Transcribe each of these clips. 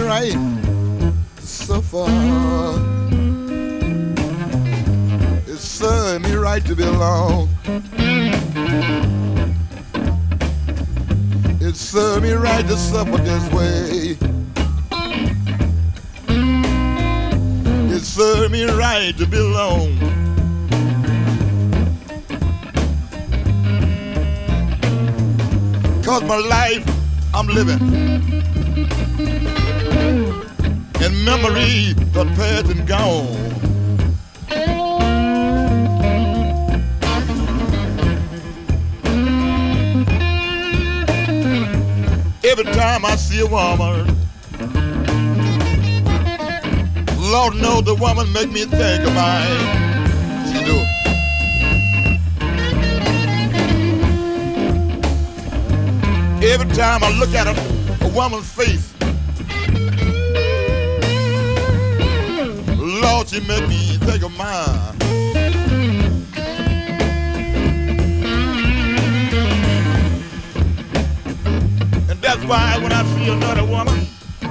right to suffer. It served me right to be alone. It served me right to suffer this way. It served me right to be alone. Cause my life I'm living and memories done past and gone. Every time I see a woman, Lord knows the woman make me think of mine. She do. Every time I look at a woman's face, Lord, she make me think of mine. And that's why when I see another woman,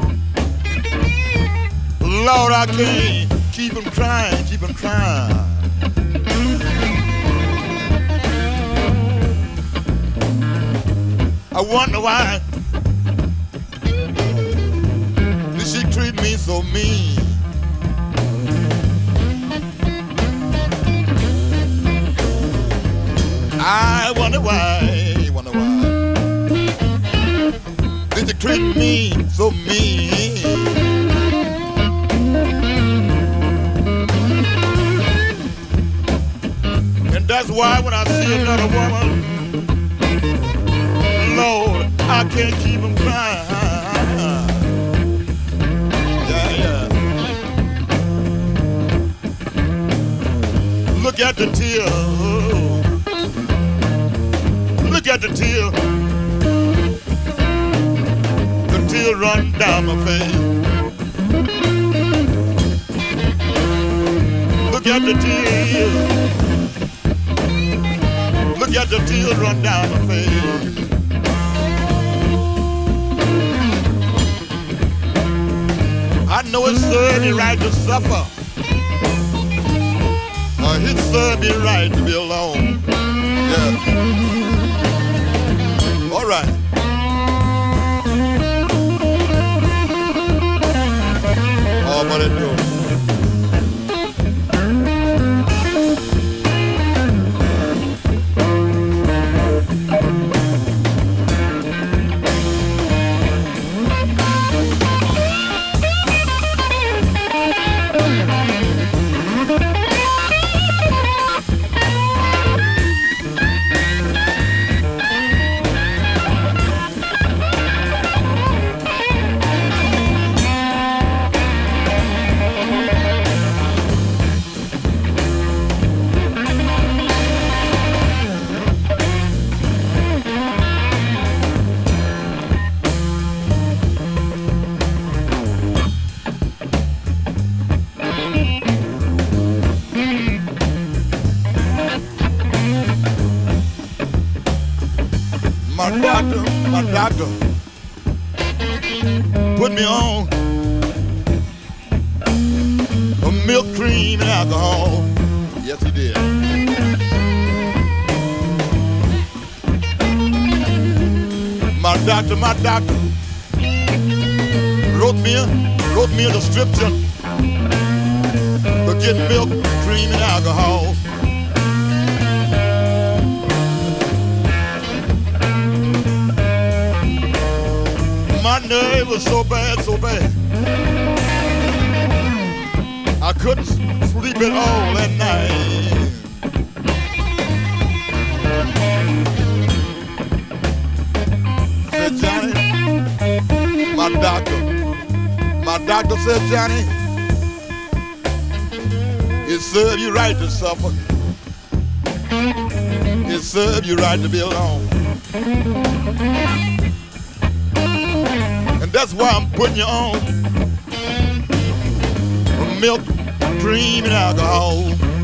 Lord, I can't keep them crying, keep them crying. I wonder why did she treat me so mean? I wonder why, did you treat me so mean? And that's why when I see another woman, Lord, I can't keep them crying. Yeah, yeah. Look at the tear. Look at the tear. The tear run down my face. Look at the tear. Look at the tear run down my face. I know it served me right to suffer. It served me right to be alone. Yeah. All right. Oh, what it do? My doctor put me on a milk, cream, and alcohol. Yes, he did. My doctor wrote me a prescription for getting milk, cream, and alcohol. My nerve was so bad, I couldn't sleep at all that night. Said Johnny, my doctor said, Johnny, it served you right to suffer. It served you right to be alone. And that's why I'm putting you on milk, cream, and alcohol.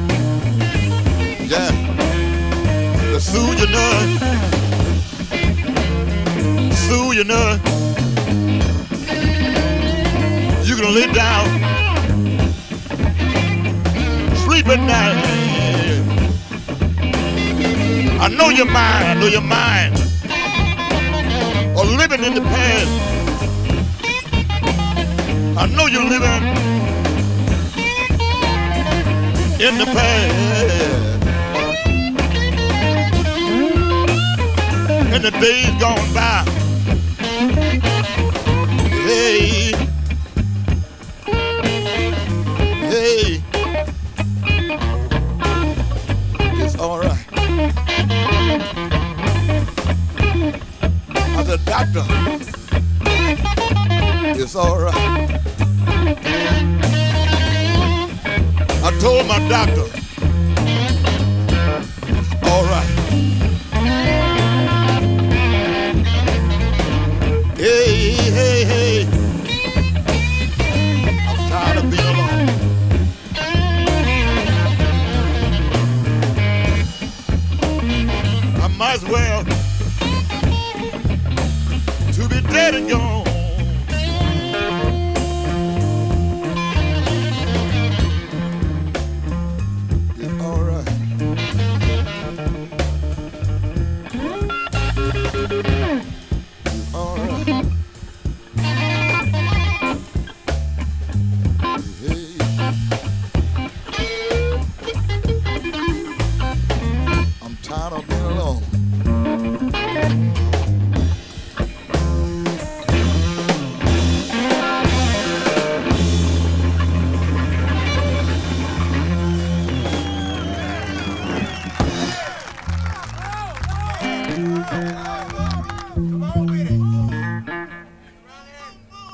Yeah, to soothe your nerve, soothe your nerve. lay down, sleep at night. I know your mind, I know your mind, or living in the past. I know you're living in the past. And the days gone by. Hey, hey, it's all right. I said, doctor, it's all right. I told my doctor, it's all right. Hey, hey, hey, I'm tired of being alone. I might as well to be dead and gone. It's all right. All right. I'm tired of being alone. Come on.